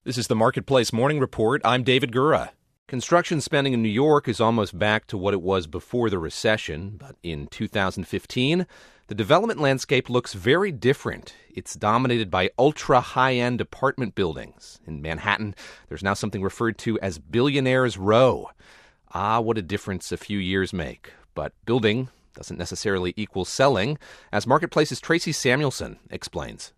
This is the Marketplace Morning Report. I'm David Gura. Construction spending in New York is almost back to what it was before the recession, but in 2015, the development landscape looks very different. It's dominated by ultra-high-end apartment buildings. In Manhattan, there's now something referred to as Billionaire's Row. What a difference a few years make. But building doesn't necessarily equal selling, as Marketplace's Tracy Samuelson explains.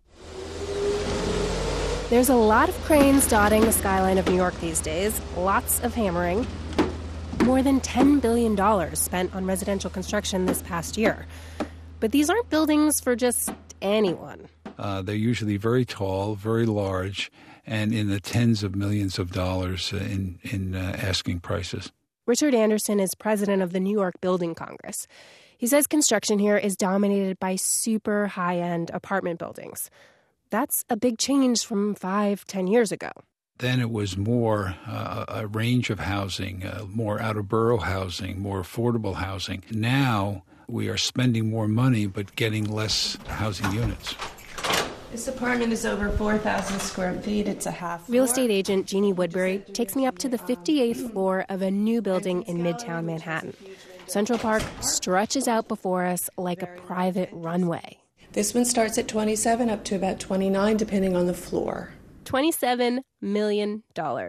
There's a lot of cranes dotting the skyline of New York these days, lots of hammering. More than $10 billion spent on residential construction this past year. But these aren't buildings for just anyone. They're usually very tall, very large, and in the tens of millions of dollars in asking prices. Richard Anderson is president of the New York Building Congress. He says construction here is dominated by super high-end apartment buildings. That's a big change from 5-10 years ago. Then it was more a range of housing, more out-of-borough housing, more affordable housing. Now we are spending more money but getting less housing units. This apartment is over 4,000 square feet. It's a half floor. Real estate agent Jeannie Woodbury takes me up to the 58th floor of a new building in Midtown Manhattan. Central Park stretches out before us like a private runway. This one starts at $27 up to about $29, depending on the floor. $27 million.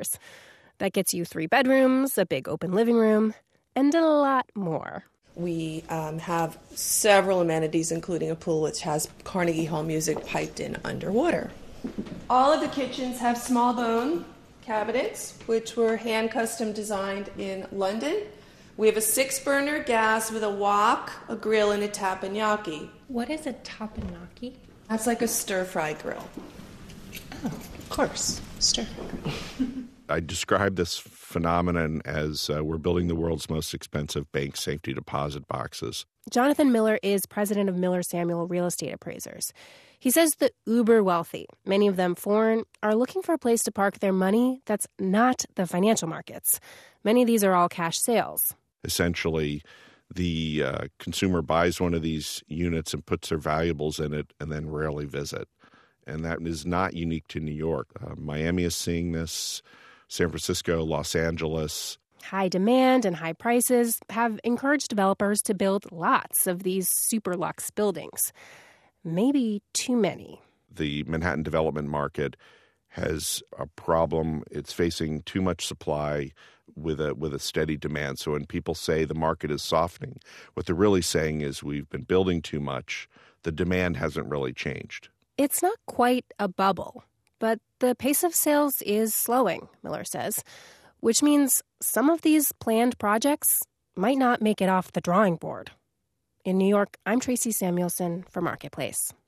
That gets you 3 bedrooms, a big open living room, and a lot more. We have several amenities, including a pool which has Carnegie Hall music piped in underwater. All of the kitchens have small bone cabinets, which were hand custom designed in London. We have a 6-burner gas with a wok, a grill, and a teppanyaki. What is a teppanyaki? That's like a stir-fry grill. Oh, of course, stir-fry grill. I describe this phenomenon as we're building the world's most expensive bank safety deposit boxes. Jonathan Miller is president of Miller Samuel Real Estate Appraisers. He says the uber wealthy, many of them foreign, are looking for a place to park their money that's not the financial markets. Many of these are all cash sales. Essentially, the consumer buys one of these units and puts their valuables in it and then rarely visit. And that is not unique to New York. Miami is seeing this, San Francisco, Los Angeles. High demand and high prices have encouraged developers to build lots of these super luxe buildings. Maybe too many. The Manhattan development market has a problem. It's facing too much supply with a steady demand. So when people say the market is softening, what they're really saying is we've been building too much. The demand hasn't really changed. It's not quite a bubble, but the pace of sales is slowing, Miller says, which means some of these planned projects might not make it off the drawing board. In New York, I'm Tracy Samuelson for Marketplace.